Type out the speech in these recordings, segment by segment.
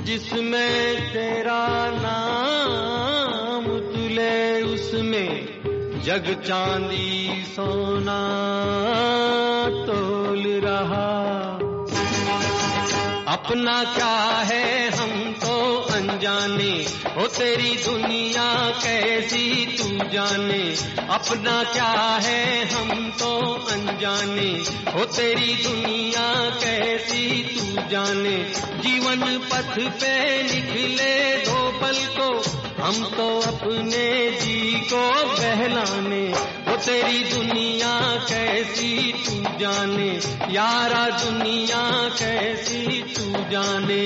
जिसमें तेरा नाम तुले उसमें जग चांदी सोना तोल रहा। अपना क्या है हम तो अनजाने, ओ तेरी दुनिया कैसी तू जाने। अपना क्या है हम तो अनजाने, ओ तेरी दुनिया कैसी तू जाने। जीवन पथ पे निकले दो पल को हम तो अपने जी को बहलाने। ओ तेरी दुनिया कैसी तू जाने, यारा दुनिया कैसी तू जाने।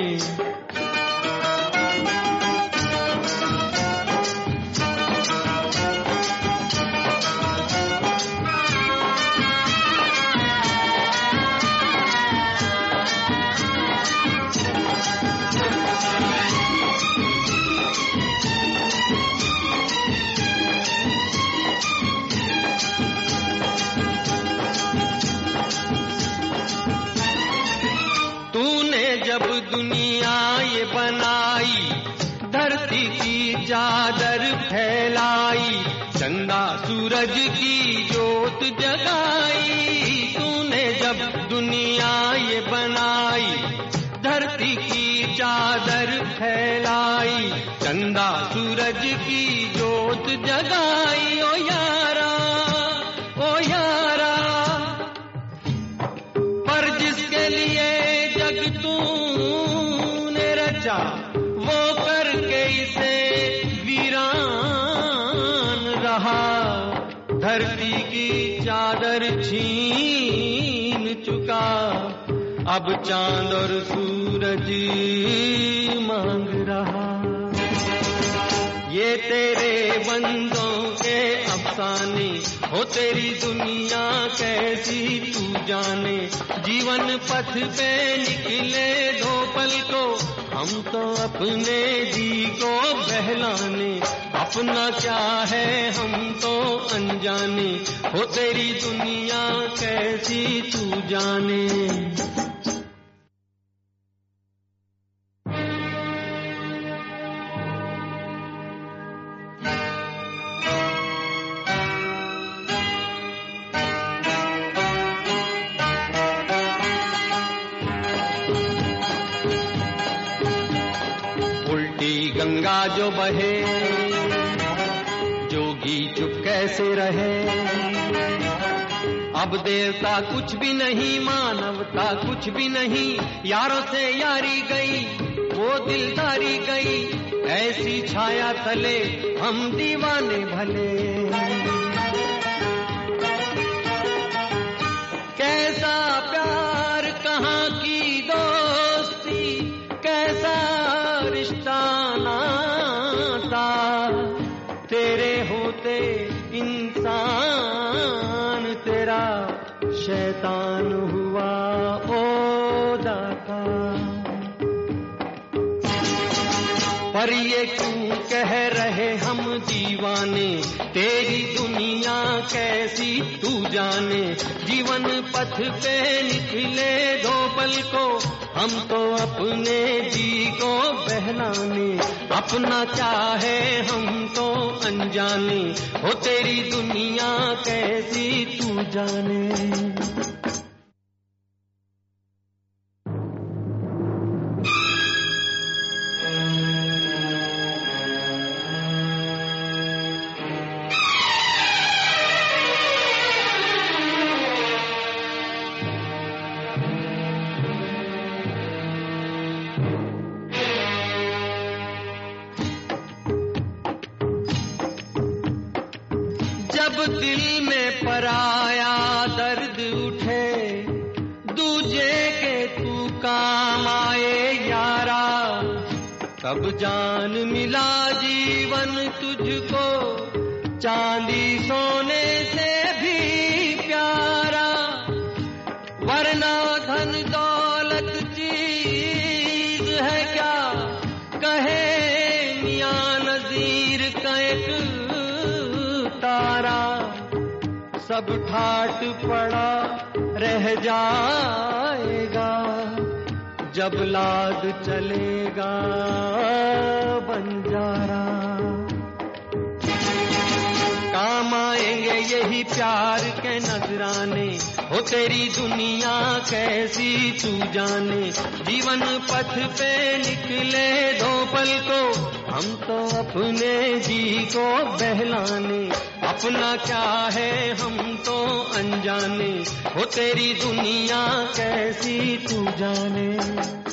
जब दुनिया ये बनाई, धरती की चादर फैलाई, चंदा सूरज की जोत जगाई। तूने जब दुनिया ये बनाई, धरती की चादर फैलाई, चंदा सूरज की जोत जगाई। ओ यारा, ओ यारा, पर जिसके लिए जग तूने रचा, वो करके इसे वीरान रहा। धरती की चादर छीन चुका, अब चांद और सूरज मांग रहा। ये तेरे बंदों के अफसाने, हो तेरी दुनिया कैसी तू जाने। जीवन पथ पे निकले दो पल को हम तो अपने जी को बहलाने। अपना क्या है हम तो अनजाने, हो तेरी दुनिया कैसी तू जाने। गंगा जो बहे, जोगी चुप कैसे रहे। अब देवता कुछ भी नहीं, मानवता कुछ भी नहीं। यारों से यारी गई, वो दिलदारी गई, ऐसी छाया तले हम दीवाने भले। कैसा प्यार, कहाँ की दोस्ती, कैसा रिश्ता नाता, तेरे होते इंसान तेरा शैतान हुआ ओ दाता। पर ये क्यों कह रहे हम दीवाने, तेरी दुनिया कैसी तू जाने। जीवन पथ पे निकले दो पल को हम तो अपने जी को बहलाने। अपना क्या है हम तो अनजाने, हो तेरी दुनिया कैसी तू जाने। जब दिल में पराया दर्द उठे, दूजे के तू काम आए यारा। तब जान मिला जीवन तुझको चांदी सोने से भी प्यारा। वरना धन दौलत चीज है क्या, कहे मियां नजीर का एक तारा। सब ठाट पड़ा रह जाएगा, जब लाद चलेगा बंजारा। काम आएंगे यही प्यार के नजराने, हो तेरी दुनिया कैसी तू जाने। जीवन पथ पे निकले दो पल को, हम तो अपने जी को बहलाने। अपना क्या है हम तो अनजाने, हो तेरी दुनिया कैसी तू जाने।